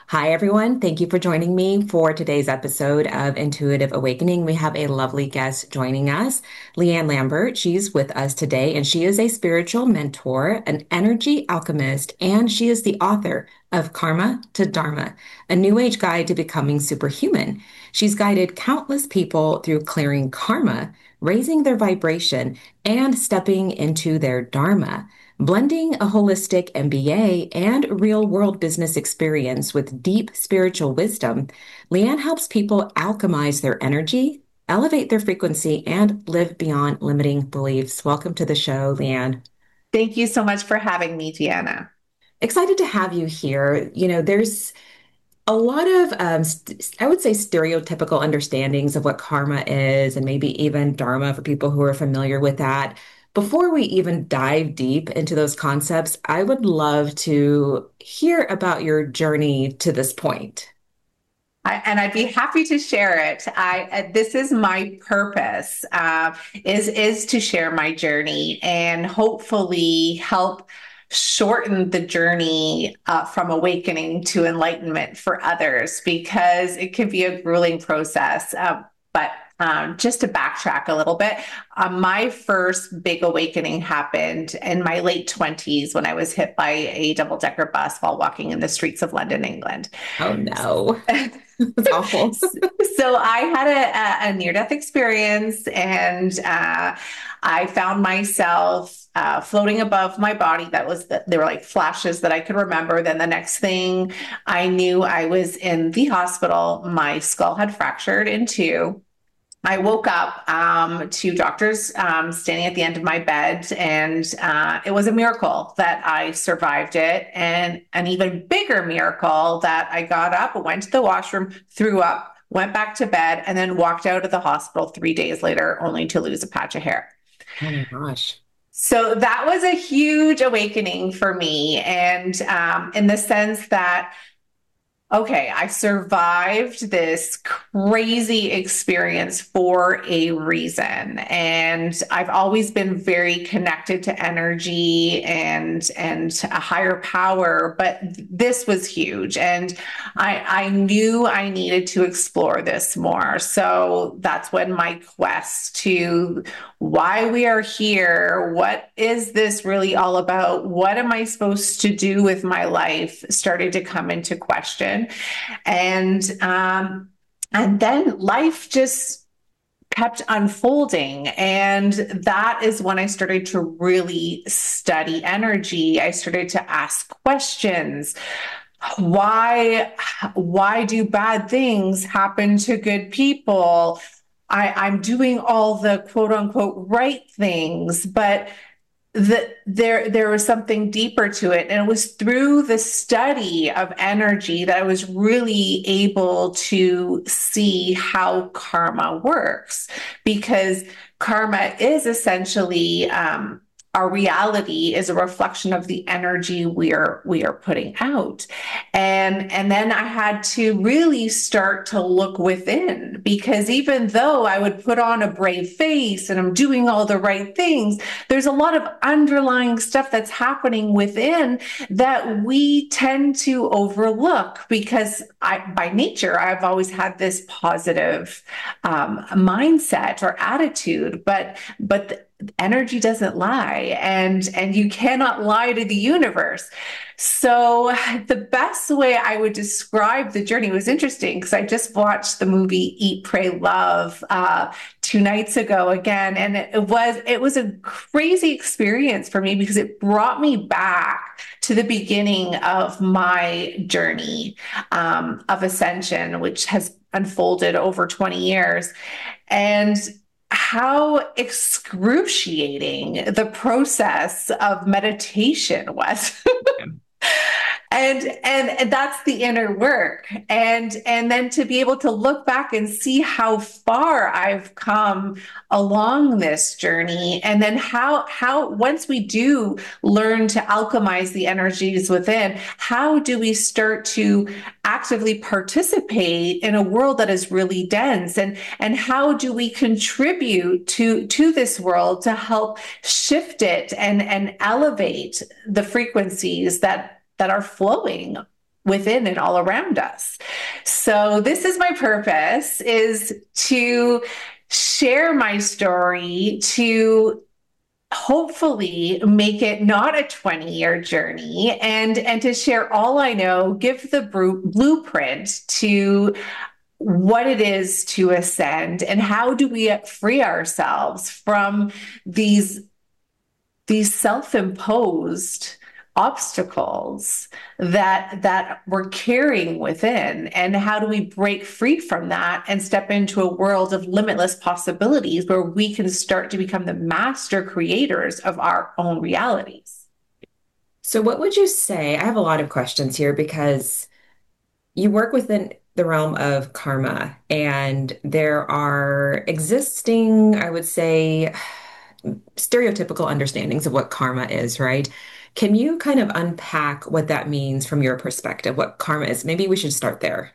Hi, everyone. Thank you for joining me for today's episode of Intuitive Awakening. We have a lovely guest joining us, Leanne Lambert. She's with us today, and she is a spiritual mentor, an energy alchemist, and she is the author of Karma to Dharma, a new age guide to becoming superhuman. She's guided countless people through clearing karma, raising their vibration, and stepping into their dharma. Blending a holistic MBA and real world business experience with deep spiritual wisdom, Leanne helps people alchemize their energy, elevate their frequency, and live beyond limiting beliefs. Welcome to the show, Leanne. Thank you so much for having me, Deanna. Excited to have you here. There's a lot of, I would say, stereotypical understandings of what karma is, and maybe even dharma for people who are familiar with that. Before we even dive deep into those concepts, I would love to hear about your journey to this point. And I'd be happy to share it. This is my purpose, is to share my journey and hopefully help shorten the journey from awakening to enlightenment for others because it can be a grueling process. But just to backtrack a little bit, my first big awakening happened in my late 20s when I was hit by a double-decker bus while walking in the streets of London, England. Oh no, that's awful. So I had a near-death experience, and I found myself floating above my body. There were like flashes that I could remember. Then the next thing I knew, I was in the hospital. My skull had fractured in two. I woke up to doctors standing at the end of my bed, and it was a miracle that I survived it, and an even bigger miracle that I got up, went to the washroom, threw up, went back to bed, and then walked out of the hospital 3 days later, only to lose a patch of hair. Oh my gosh. So that was a huge awakening for me, and in the sense that okay, I survived this crazy experience for a reason. And I've always been very connected to energy and a higher power, but this was huge. And I knew I needed to explore this more. So that's when my quest to why we are here, what is this really all about? What am I supposed to do with my life started to come into question. And then life just kept unfolding. And that is when I started to really study energy. I started to ask questions. Why do bad things happen to good people? I'm doing all the quote unquote right things, but there was something deeper to it. And it was through the study of energy that I was really able to see how karma works, because karma is essentially our reality is a reflection of the energy we are putting out. And then I had to really start to look within, because even though I would put on a brave face and I'm doing all the right things, there's a lot of underlying stuff that's happening within that we tend to overlook, because by nature, I've always had this positive mindset or attitude, but energy doesn't lie, and you cannot lie to the universe. So the best way I would describe the journey was interesting, because I just watched the movie Eat, Pray, Love 2 nights ago again, and it was a crazy experience for me, because it brought me back to the beginning of my journey of ascension, which has unfolded over 20 years. And how excruciating the process of meditation was. And that's the inner work, and then to be able to look back and see how far I've come along this journey, and then how once we do learn to alchemize the energies within, how do we start to actively participate in a world that is really dense, and how do we contribute to this world to help shift it and elevate the frequencies that are flowing within and all around us. So this is my purpose, is to share my story, to hopefully make it not a 20-year journey, and to share all I know, give the blueprint to what it is to ascend, and how do we free ourselves from these self-imposed obstacles that we're carrying within, and how do we break free from that and step into a world of limitless possibilities where we can start to become the master creators of our own realities. So, what would you say? I have a lot of questions here because you work within the realm of karma, and there are existing, I would say, stereotypical understandings of what karma is, right? Can you kind of unpack what that means from your perspective, what karma is? Maybe we should start there.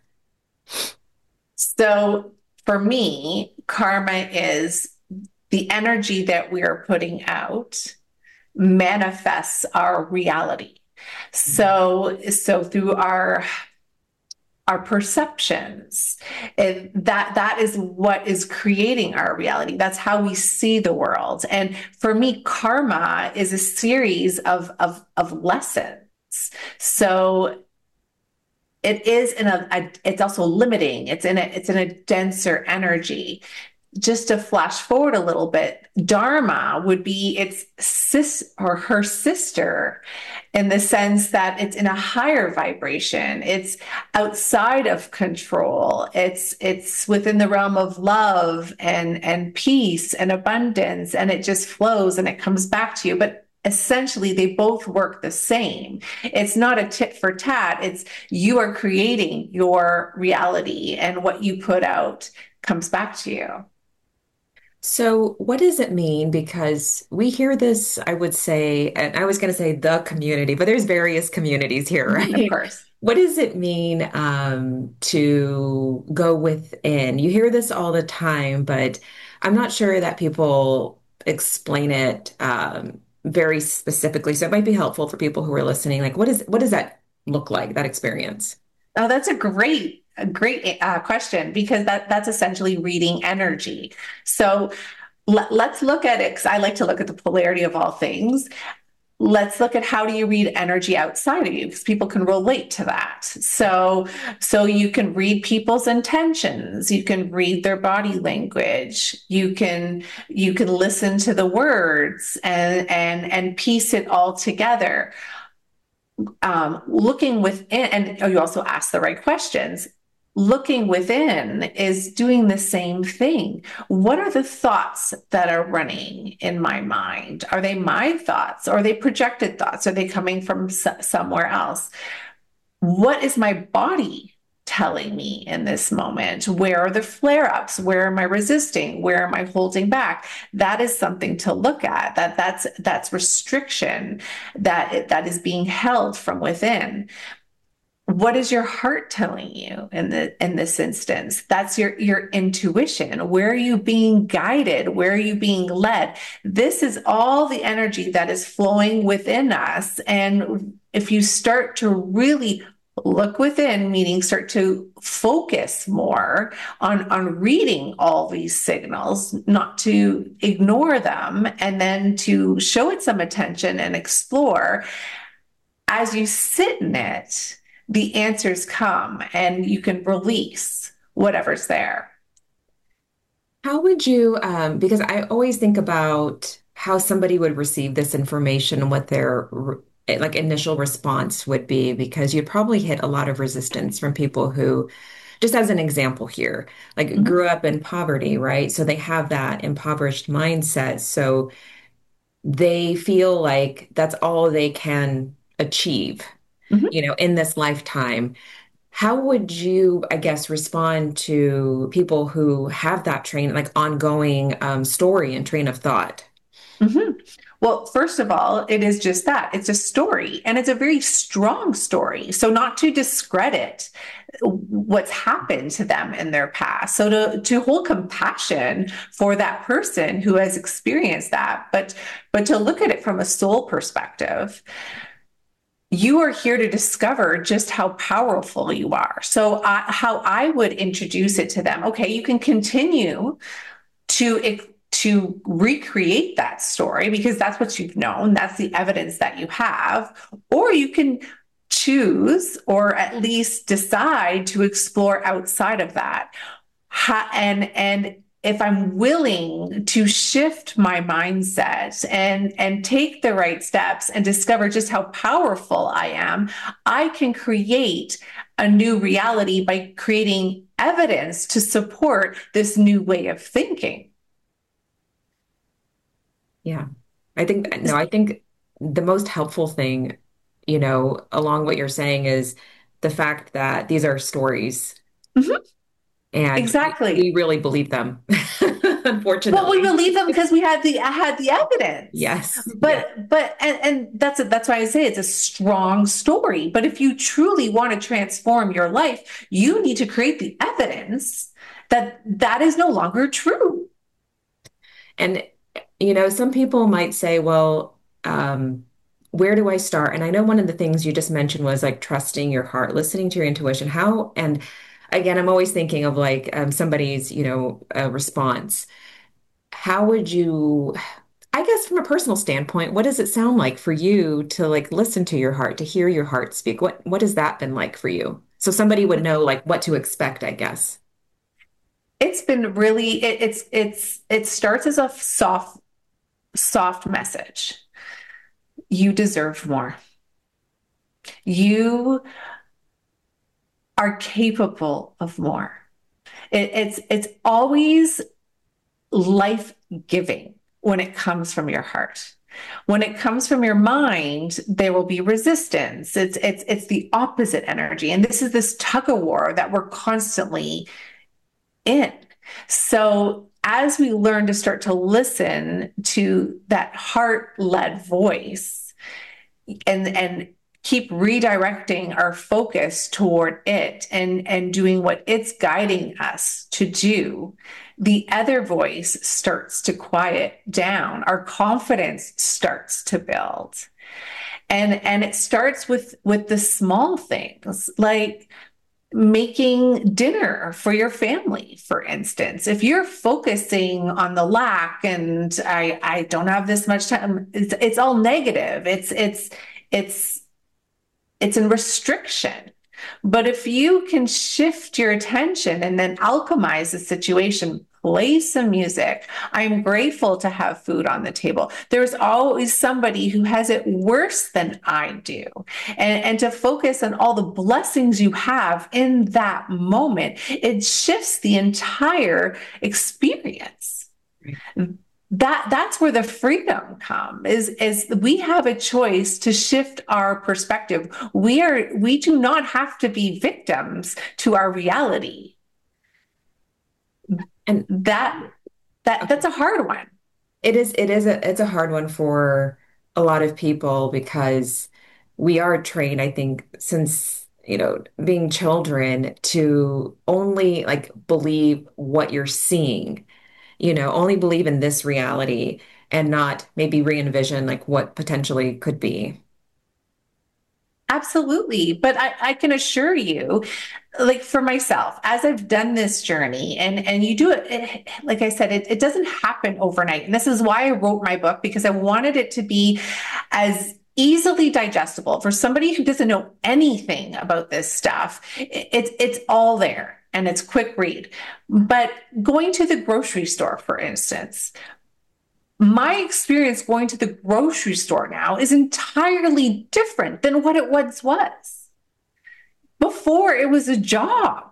So for me, karma is the energy that we are putting out manifests our reality. So through our perceptions, that is what is creating our reality. That's how we see the world. And for me, karma is a series of lessons. So it is it's also limiting. It's in a denser energy. Just to flash forward a little bit, Dharma would be its her sister, in the sense that it's in a higher vibration. It's outside of control. It's within the realm of love and peace and abundance, and it just flows and it comes back to you. But essentially, they both work the same. It's not a tit for tat. It's you are creating your reality, and what you put out comes back to you. So, what does it mean? Because we hear this, I would say, and I was going to say the community, but there's various communities here, Of right? course. What does it mean to go within? You hear this all the time, but I'm not sure that people explain it very specifically. So it might be helpful for people who are listening. Like, what does that look like, that experience? Oh, that's a great question, because that's essentially reading energy. So let's look at it, because I like to look at the polarity of all things. Let's look at, how do you read energy outside of you, because people can relate to that. So you can read people's intentions, you can read their body language, you can listen to the words and piece it all together. Looking within, and you also ask the right questions. Looking within is doing the same thing. What are the thoughts that are running in my mind? Are they my thoughts? Or are they projected thoughts? Are they coming from somewhere else? What is my body telling me in this moment? Where are the flare ups? Where am I resisting? Where am I holding back? That is something to look at. That's restriction that is being held from within. What is your heart telling you in this instance? That's your intuition. Where are you being guided? Where are you being led? This is all the energy that is flowing within us. And if you start to really look within, meaning start to focus more on reading all these signals, not to ignore them, and then to show it some attention and explore, as you sit in it, the answers come and you can release whatever's there. How would you, because I always think about how somebody would receive this information and what their like initial response would be, because you'd probably hit a lot of resistance from people who, just as an example here, like Mhm, grew up in poverty, right? So they have that impoverished mindset. So they feel like that's all they can achieve, mhm, in this lifetime. How would you, I guess, respond to people who have that like ongoing story and train of thought? mhm. Well, first of all, it is just that. It's a story, and it's a very strong story. So, not to discredit what's happened to them in their past. So, to hold compassion for that person who has experienced that, but to look at it from a soul perspective. You are here to discover just how powerful you are. So, how I would introduce it to them, okay, you can continue to recreate that story because that's what you've known, that's the evidence that you have, or you can choose or at least decide to explore outside of that. And if I'm willing to shift my mindset and take the right steps and discover just how powerful I am, I can create a new reality by creating evidence to support this new way of thinking. Yeah. I think the most helpful thing, along what you're saying is the fact that these are stories Mhm, and we exactly. really believe them, Well, we unfortunately. believe them because we had the evidence. Yes, yes. But that's why I say it's a strong story. But if you truly want to transform your life, you need to create the evidence that that is no longer true. And, some people might say, well, where do I start? And I know one of the things you just mentioned was like trusting your heart, listening to your intuition. And again, I'm always thinking of like somebody's, response. How would you, I guess from a personal standpoint, what does it sound like for you to like listen to your heart, to hear your heart speak? What has that been like for you? So somebody would know like what to expect, I guess. It's been really it starts as a soft message. You deserve more. You are capable of more. It's always life giving when it comes from your heart. When it comes from your mind, there will be resistance. It's the opposite energy, and this is this tug of war that we're constantly in. So as we learn to start to listen to that heart led voice and keep redirecting our focus toward it and doing what it's guiding us to do, the other voice starts to quiet down. Our confidence starts to build. And it starts with the small things like making dinner for your family, for instance. If you're focusing on the lack and I don't have this much time, it's all negative. It's in restriction. But if you can shift your attention and then alchemize the situation, play some music. I'm grateful to have food on the table. There's always somebody who has it worse than I do. And to focus on all the blessings you have in that moment, it shifts the entire experience. That's where the freedom comes is we have a choice to shift our perspective. We do not have to be victims to our reality. And That's a hard one. it's a hard one for a lot of people because we are trained, I think, since, being children to only like believe what you're seeing, only believe in this reality and not maybe re-envision like what potentially could be. Absolutely. But I can assure you, like for myself, as I've done this journey and you do it, like I said, it doesn't happen overnight. And this is why I wrote my book, because I wanted it to be as easily digestible for somebody who doesn't know anything about this stuff. It's all there and it's quick read. But going to the grocery store, for instance, my experience going to the grocery store now is entirely different than what it once was. Before it was a job.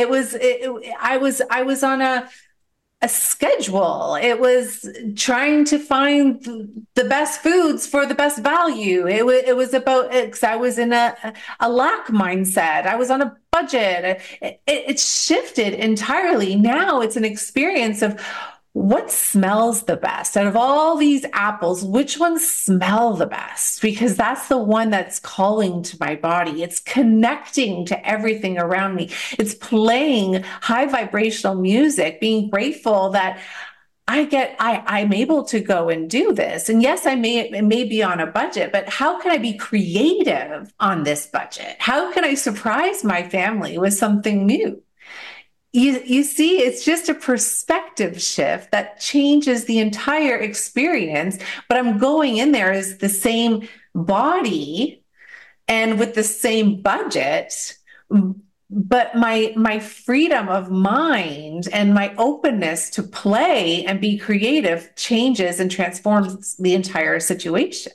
I was on a schedule. It was trying to find the best foods for the best value. It was about, because I was in a lack mindset. I was on a budget. It shifted entirely. Now it's an experience of what smells the best out of all these apples, which ones smell the best? Because that's the one that's calling to my body. It's connecting to everything around me. It's playing high vibrational music, being grateful that I'm able to go and do this. And yes, it may be on a budget, but how can I be creative on this budget? How can I surprise my family with something new? You see, it's just a perspective shift that changes the entire experience. But I'm going in there as the same body and with the same budget, but my freedom of mind and my openness to play and be creative changes and transforms the entire situation.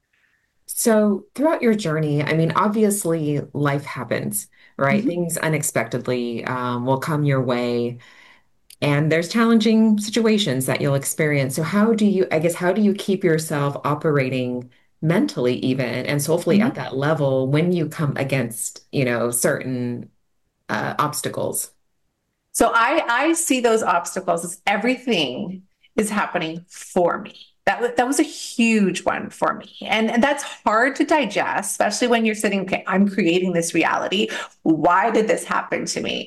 So, throughout your journey, I mean, obviously life happens, right? Mhm. Things unexpectedly will come your way, and there's challenging situations that you'll experience. So, I guess, how do you keep yourself operating mentally, even and soulfully at Mhm. that level when you come against, certain obstacles? So I see those obstacles as everything is happening for me. That was a huge one for me. And that's hard to digest, especially when you're sitting, okay, I'm creating this reality. Why did this happen to me?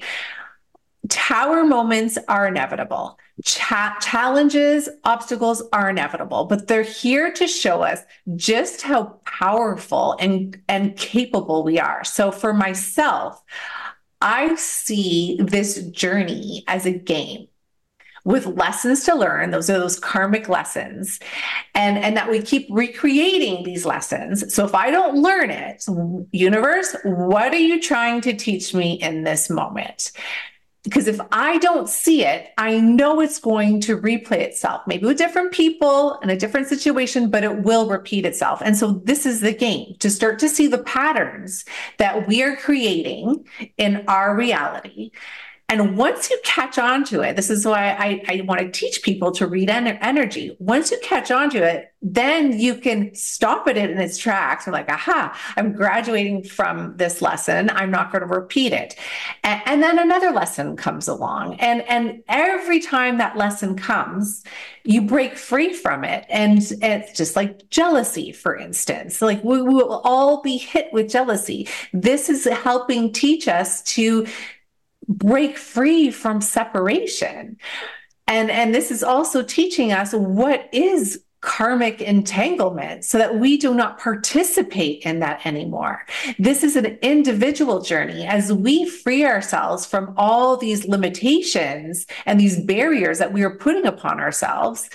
Tower moments are inevitable. Challenges, obstacles are inevitable, but they're here to show us just how powerful and capable we are. So for myself, I see this journey as a game with lessons to learn. Those are those karmic lessons. And that we keep recreating these lessons. So if I don't learn it, universe, what are you trying to teach me in this moment? Because if I don't see it, I know it's going to replay itself, maybe with different people in a different situation, but it will repeat itself. And so this is the game, to start to see the patterns that we are creating in our reality. And once you catch on to it, this is why I want to teach people to read energy. Once you catch on to it, then you can stop it in its tracks. I'm like, aha, I'm graduating from this lesson. I'm not going to repeat it. And then another lesson comes along. And every time that lesson comes, you break free from it. And it's just like jealousy, for instance. Like we will all be hit with jealousy. This is helping teach us to break free from separation. And this is also teaching us what is karmic entanglement so that we do not participate in that anymore. This is an individual journey as we free ourselves from all these limitations and these barriers that we are putting upon ourselves,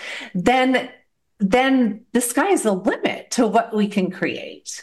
then the sky is the limit to what we can create.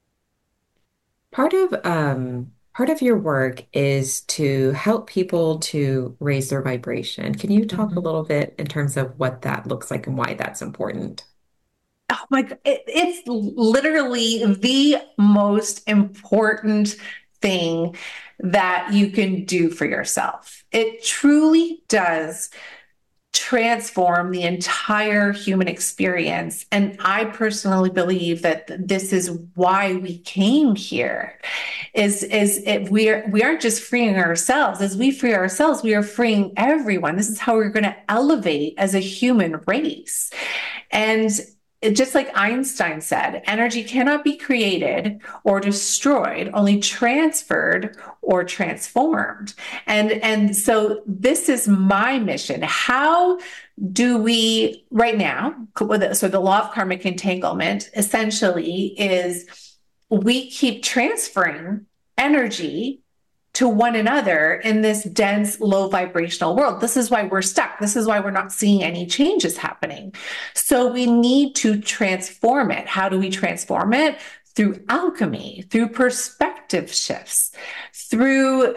Part of your work is to help people to raise their vibration. Can you talk a Mhm. little bit in terms of what that looks like and why that's important? Oh my God, it's literally the most important thing that you can do for yourself. It truly does transform the entire human experience. And I personally believe that this is why we came here. Is if we aren't just freeing ourselves. As we free ourselves, we are freeing everyone. This is how we're going to elevate as a human race. And just like Einstein said, energy cannot be created or destroyed, only transferred or transformed. And so this is my mission. How do we right now? So the law of karmic entanglement essentially is we keep transferring energy to one another in this dense, low vibrational world. This is why we're stuck. This is why we're not seeing any changes happening. So we need to transform it. How do we transform it? Through alchemy, through perspective shifts, through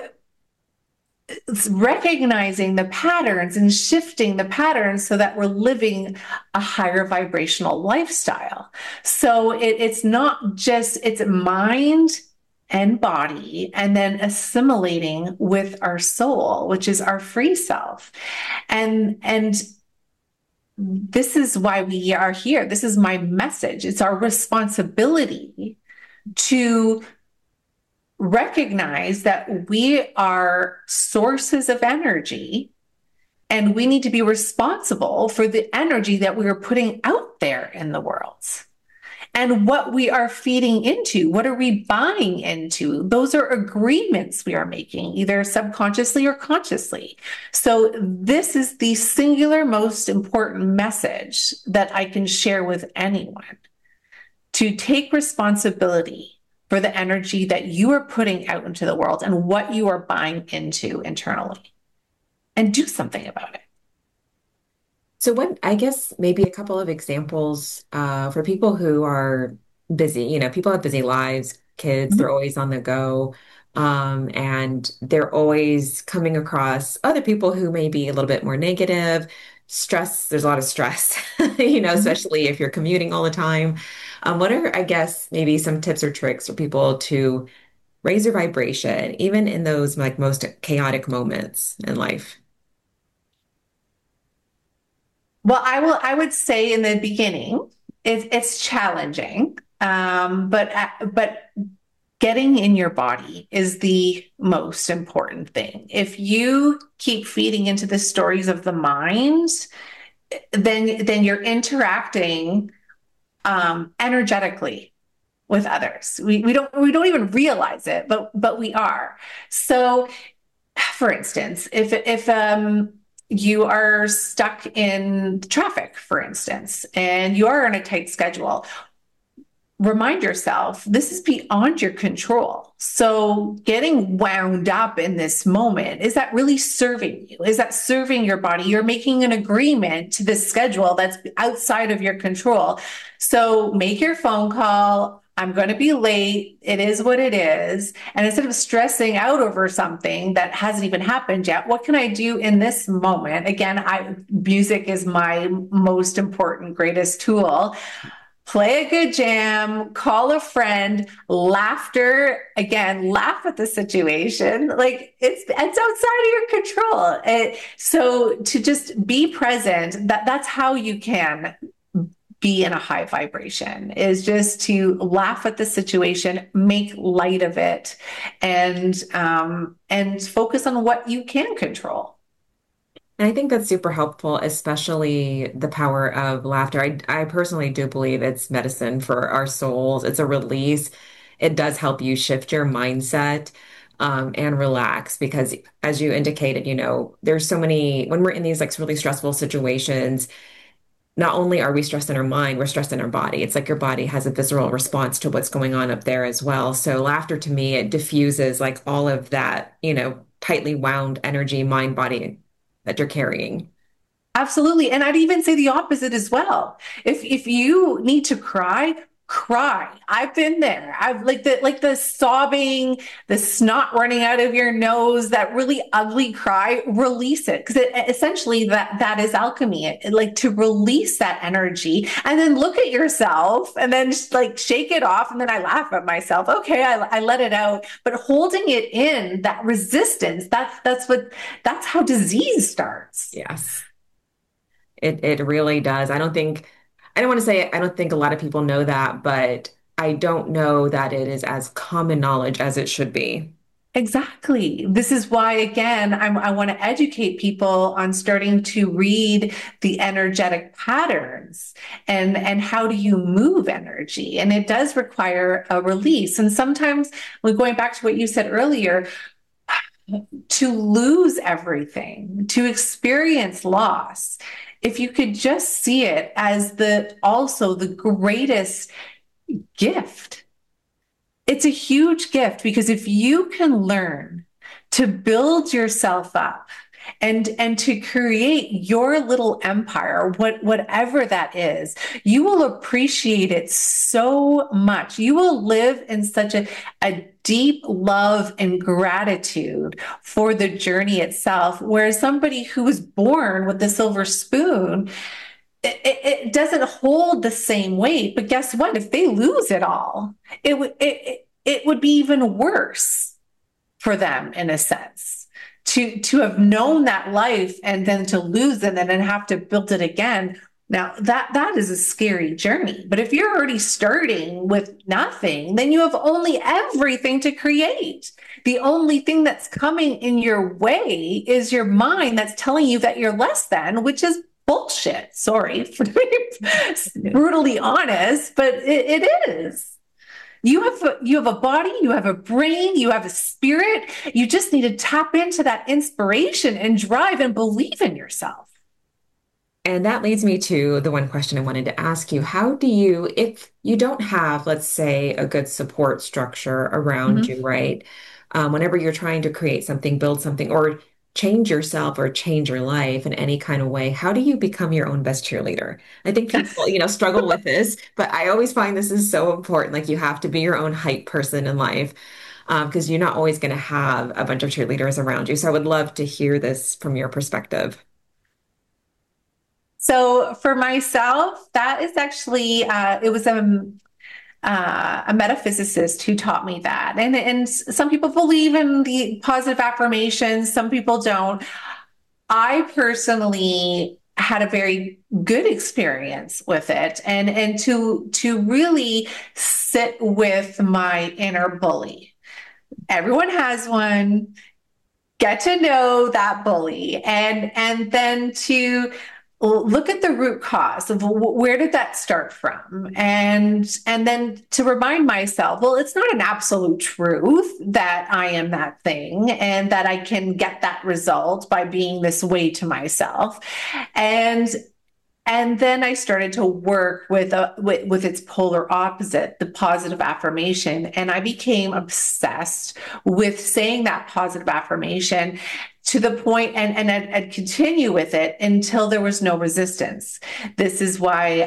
recognizing the patterns and shifting the patterns so that we're living a higher vibrational lifestyle. So it's not just, it's mind and body, and then assimilating with our soul, which is our free self. And this is why we are here. This is my message. It's our responsibility to recognize that we are sources of energy and we need to be responsible for the energy that we are putting out there in the world. and what we are feeding into. What are we buying into? Those are agreements we are making, either subconsciously or consciously. So, this is the singular most important message that I can share with anyone, to take responsibility for the energy that you are putting out into the world and what you are buying into internally, and do something about it. So what, I guess maybe a couple of examples for people who are busy, people have busy lives, kids, they're always on the go. And they're always coming across other people who may be a little bit more negative. Stress, there's a lot of stress, Mhm. especially if you're commuting all the time. What are, I guess, maybe some tips or tricks for people to raise their vibration, even in those like most chaotic moments in life? Well, I would say in the beginning, it's challenging, but getting in your body is the most important thing. If you keep feeding into the stories of the mind, then you're interacting energetically with others. We don't even realize it, but we are. So, for instance, if you are stuck in traffic, for instance, and you are on a tight schedule, remind yourself this is beyond your control. So, getting wound up in this moment, is that really serving you? Is that serving your body? You're making an agreement to this schedule that's outside of your control. So, make your phone call. I'm going to be late. It is what it is. And instead of stressing out over something that hasn't even happened yet, what can I do in this moment? Again, music is my most important, greatest tool. Play a good jam, call a friend, laughter, again, laugh at the situation. Like it's outside of your control. So to just be present, that's how you can be in a high vibration, is just to laugh at the situation, make light of it, and focus on what you can control. And I think that's super helpful, especially the power of laughter. I personally do believe it's medicine for our souls. It's a release. It does help you shift your mindset, and relax because, as you indicated, there's so many, when we're in these like really stressful situations, not only are we stressed in our mind, we're stressed in our body. It's like your body has a visceral response to what's going on up there as well. So laughter to me, it diffuses like all of that, tightly wound energy, mind, body that you're carrying. Absolutely. And I'd even say the opposite as well. If you need to cry, cry. I've been there. I've like the sobbing, the snot running out of your nose, that really ugly cry, release it. Because essentially that is alchemy. Like to release that energy and then look at yourself and then just like shake it off. And then I laugh at myself. Okay, I let it out. But holding it in, that resistance, that's how disease starts. Yes. It really does. I don't want to say I don't think a lot of people know that, but I don't know that it is as common knowledge as it should be. Exactly. This is why, again, I want to educate people on starting to read the energetic patterns, and how do you move energy. And it does require a release. And sometimes, we're going back to what you said earlier, to lose everything, to experience loss, if you could just see it as also the greatest gift. It's a huge gift, because if you can learn to build yourself up and to create your little empire, whatever that is, you will appreciate it so much. You will live in such a deep love and gratitude for the journey itself. Whereas somebody who was born with the silver spoon, it doesn't hold the same weight. But guess what? If they lose it all, it would be even worse for them, in a sense, to have known that life and then to lose it and then have to build it again. Now that is a scary journey. But if you're already starting with nothing, then you have only everything to create. The only thing that's coming in your way is your mind that's telling you that you're less than, which is bullshit. Sorry for being brutally honest, but it is. You have a body, you have a brain, you have a spirit. You just need to tap into that inspiration and drive and believe in yourself. And that leads me to the one question I wanted to ask you. How do you, if you don't have, let's say, a good support structure around you, Mhm. right? Whenever you're trying to create something, build something, or change yourself or change your life in any kind of way, how do you become your own best cheerleader? I think people, struggle with this, but I always find this is so important. Like you have to be your own hype person in life, because you're not always going to have a bunch of cheerleaders around you. So I would love to hear this from your perspective. So for myself, that is actually it was a metaphysicist who taught me that, and some people believe in the positive affirmations, some people don't. I personally had a very good experience with it, and to really sit with my inner bully. Everyone has one. Get to know that bully, and then to look at the root cause of where did that start from, and then to remind myself, well, it's not an absolute truth that I am that thing and that I can get that result by being this way to myself. And and then I started to work with its polar opposite, the positive affirmation, and I became obsessed with saying that positive affirmation to the point, and I'd continue with it until there was no resistance. This is why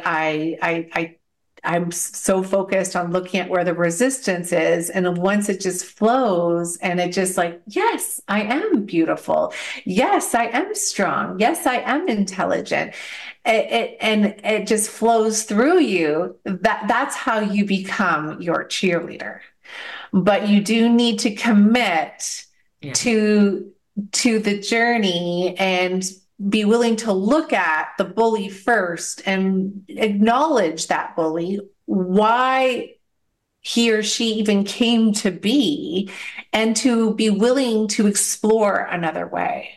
I'm so focused on looking at where the resistance is. And once it just flows and it just like, yes, I am beautiful. Yes, I am strong. Yes, I am intelligent. And it just flows through you. That's how you become your cheerleader. But you do need to commit Yeah. to to the journey and be willing to look at the bully first and acknowledge that bully, why he or she even came to be, and to be willing to explore another way.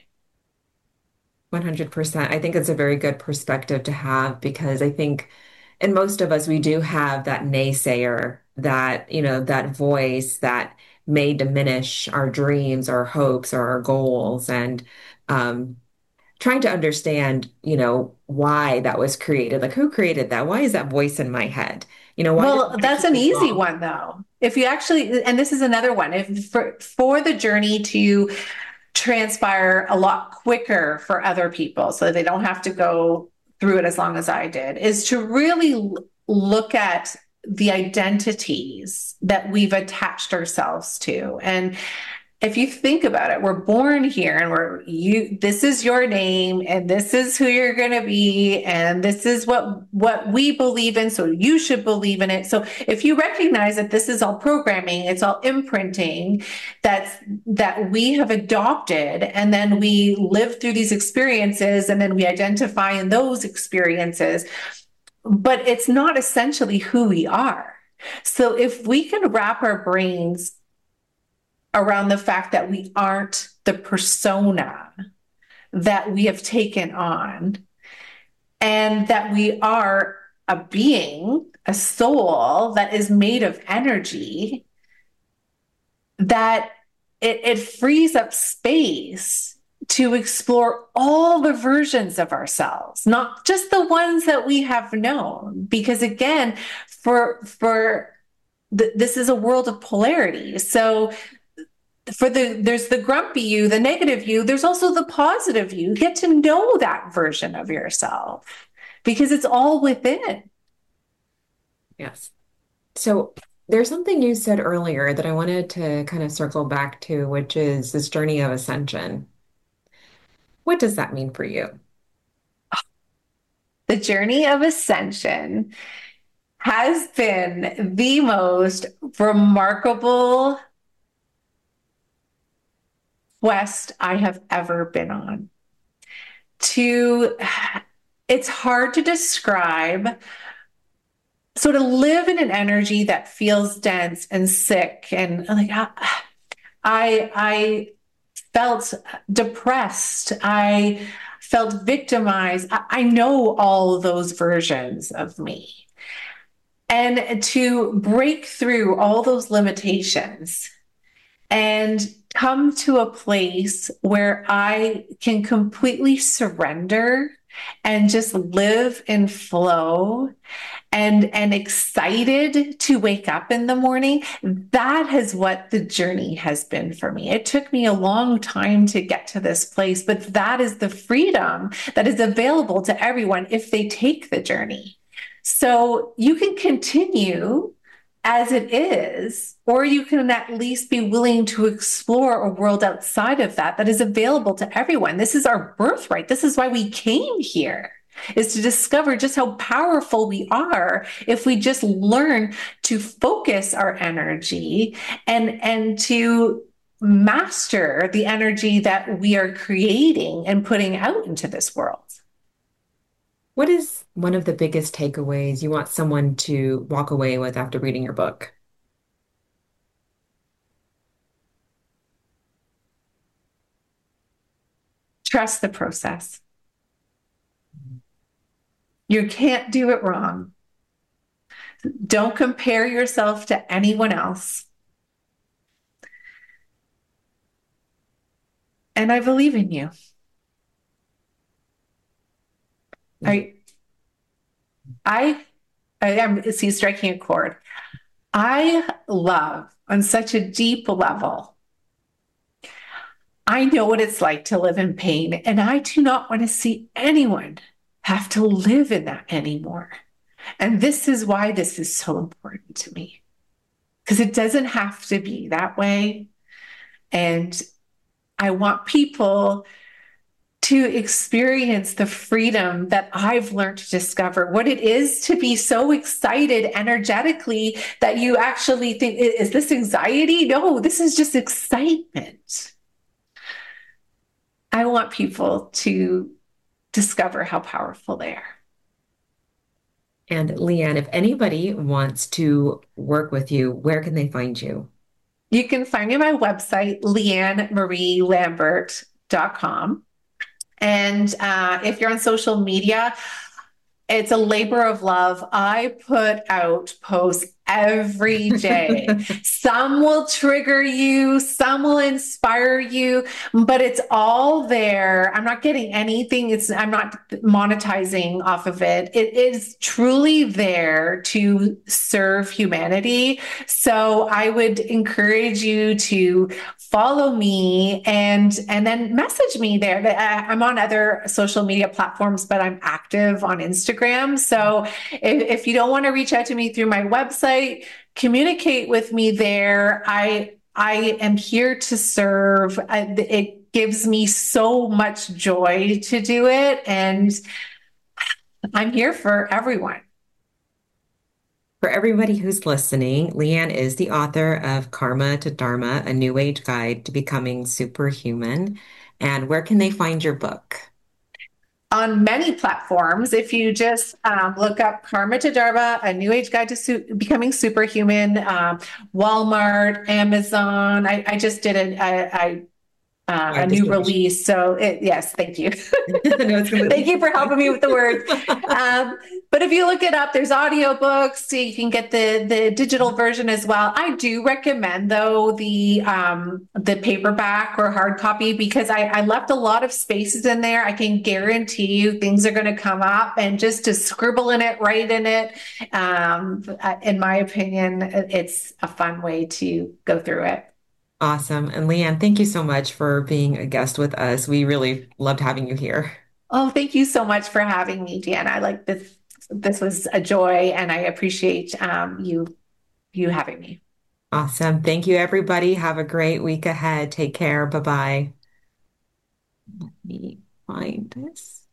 100%. I think it's a very good perspective to have because I think in most of us, we do have that naysayer, that, that voice that may diminish our dreams, our hopes, or our goals. And um, trying to understand, why that was created. Like, who created that? Why is that voice in my head? Why does it Well, want to that's keep an me easy wrong? one though. If you actually, and this is another one, if for the journey to transpire a lot quicker for other people so they don't have to go through it as long as I did, is to really look at the identities that we've attached ourselves to. And if you think about it, we're born here and this is your name and this is who you're going to be and this is what we believe in, so you should believe in it. So if you recognize that this is all programming, it's all imprinting that we have adopted, and then we live through these experiences and then we identify in those experiences, but it's not essentially who we are. So if we can wrap our brains around the fact that we aren't the persona that we have taken on, and that we are a being, a soul that is made of energy, that it frees up space to explore all the versions of ourselves, not just the ones that we have known. Because again, this is a world of polarity. So there's the grumpy you, the negative you, there's also the positive you. Get to know that version of yourself because it's all within. Yes. So there's something you said earlier that I wanted to kind of circle back to, which is this journey of ascension. What does that mean for you? The journey of ascension has been the most remarkable quest I have ever been on. To It's hard to describe. So to live in an energy that feels dense and sick and like I felt depressed. I felt victimized. I know all those versions of me. And to break through all those limitations and come to a place where I can completely surrender and just live in flow and excited to wake up in the morning. That is what the journey has been for me. It took me a long time to get to this place, but that is the freedom that is available to everyone if they take the journey. So you can continue as it is, or you can at least be willing to explore a world outside of that that is available to everyone. This is our birthright. This is why we came here, is to discover just how powerful we are if we just learn to focus our energy and to master the energy that we are creating and putting out into this world. What is one of the biggest takeaways you want someone to walk away with after reading your book? Trust the process. You can't do it wrong. Don't compare yourself to anyone else. And I believe in you. I I I am see striking a chord. I love on such a deep level. I know what it's like to live in pain, and I do not want to see anyone have to live in that anymore. And this is why this is so important to me, because it doesn't have to be that way. And I want people to experience the freedom that I've learned to discover, what it is to be so excited energetically that you actually think, is this anxiety? No, this is just excitement. I want people to discover how powerful they are. And Leanne, if anybody wants to work with you, where can they find you? You can find me on my website, leannemarielambert.com. And if you're on social media, it's a labor of love. I put out posts every day. Some will trigger you, some will inspire you, but it's all there. I'm not getting anything. I'm not monetizing off of it. It is truly there to serve humanity. So I would encourage you to follow me and then message me there. I'm on other social media platforms, but I'm active on Instagram. So if you don't want to reach out to me through my website, communicate with me there. I am here to serve. It gives me so much joy to do it, and I'm here for everyone. For everybody who's listening, Leanne is the author of Karma to Dharma, a New Age Guide to Becoming Superhuman. And where can they find your book? On many platforms. If you just look up Karma to Dharma, a New Age Guide to Becoming Superhuman, Walmart, Amazon. I just did a new release. So yes, thank you. No, Thank you for helping me with the words. But if you look it up, there's audiobooks. So you can get the digital version as well. I do recommend though the paperback or hard copy, because I left a lot of spaces in there. I can guarantee you things are going to come up, and just to scribble in it, write in it. In my opinion, it's a fun way to go through it. Awesome. And Leanne, thank you so much for being a guest with us. We really loved having you here. Oh, thank you so much for having me, Jan. I like this. This was a joy, and I appreciate you having me. Awesome. Thank you, everybody. Have a great week ahead. Take care. Bye-bye. Let me find this.